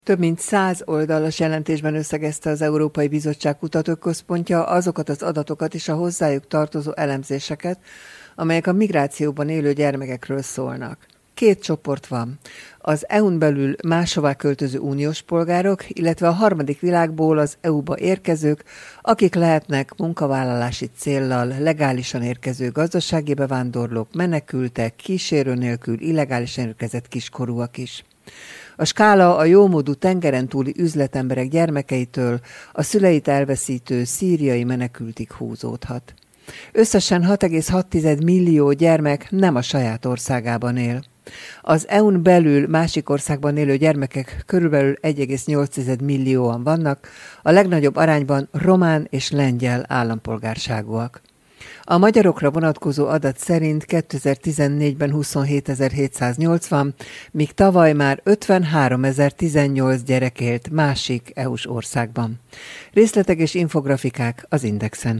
Több mint 100 oldalas jelentésben összegezte az Európai Bizottság Kutatóközpontja azokat az adatokat és a hozzájuk tartozó elemzéseket, amelyek a migrációban élő gyermekekről szólnak. Két csoport van. Az EU-n belül máshová költöző uniós polgárok, illetve a harmadik világból az EU-ba érkezők, akik lehetnek munkavállalási céllal legálisan érkező gazdasági bevándorlók, menekültek, kísérő nélkül illegálisan érkezett kiskorúak is. A skála a jómódú tengeren túli üzletemberek gyermekeitől a szüleit elveszítő szíriai menekültig húzódhat. Összesen 6,6 millió gyermek nem a saját országában él. Az EU-n belül másik országban élő gyermekek körülbelül 1,8 millióan vannak, a legnagyobb arányban román és lengyel állampolgárságúak. A magyarokra vonatkozó adat szerint 2014-ben 27.780, míg tavaly már 53.018 gyerek élt másik EU-s országban. Részletek és infografikák az Indexen.